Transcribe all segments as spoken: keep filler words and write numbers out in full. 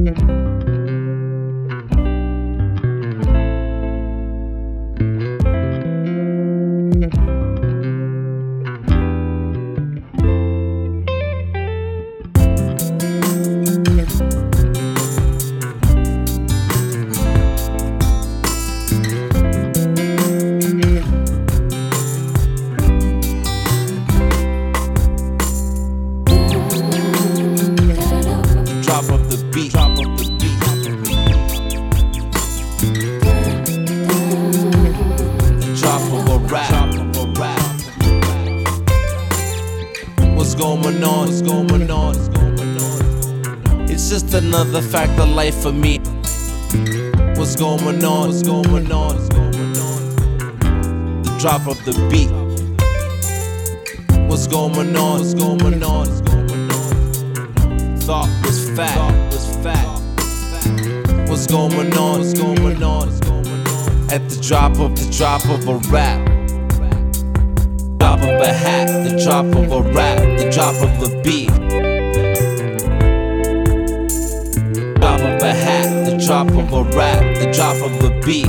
Drop of the beat, drop of the beat. The drop of a rap, drop of a rap. What's going on? What's going on? It's just another fact of life for me. What's going on? What's going on? The drop of the beat. What's going on? What's going on? Thought was fat. Was fat. What's going on? What's going on? At the drop of the drop of a rap. Drop of a hat. The drop of a rap. The drop of a beat. Drop of a hat. The drop of a rap. The drop of a beat.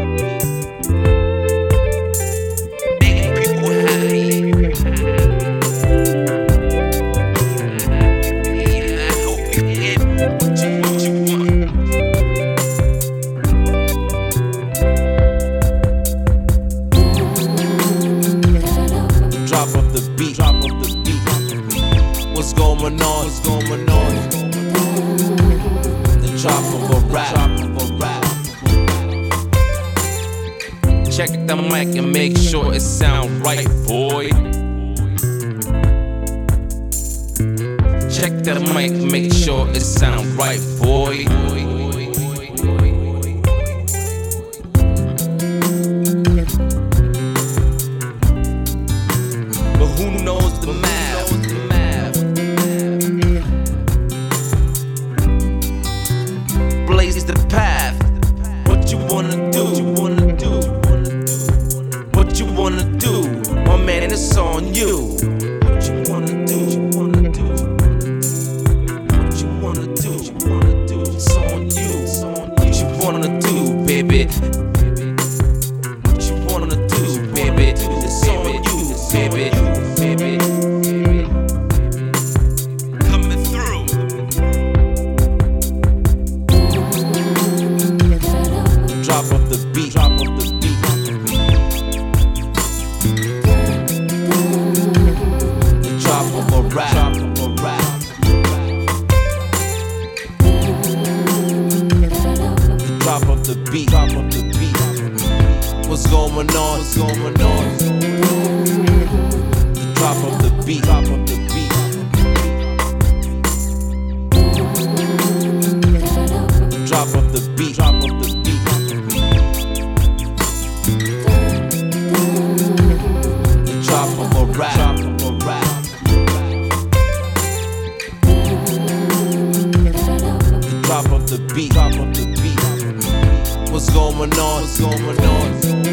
Drop of the beat, drop of the beat. What's going on? What's going on? The drop of a rap, drop of a rap. Check the mic and make sure it sound right, boy. Check the mic, make sure it sound right, boy. But who knows the math? Blaze the path. What you wanna do? What you wanna do? What you wanna do? My man, it's on you. What you wanna do? What you wanna do? What you wanna do? What you wanna do? It's on you. What you wanna do, baby? What you wanna do, baby? It's on you, baby. Baby, coming through. Drop of the beat, drop of the beat. The drop of a rap, drop of a rap. The drop of the beat, drop of the beat. What's going on? What's going on? Drop of the beat, drop of the beat. Drop of the beat, drop of the beat. The drop of a rap, drop of a rap. The drop of the beat, drop of the beat. What's going on? What's going on?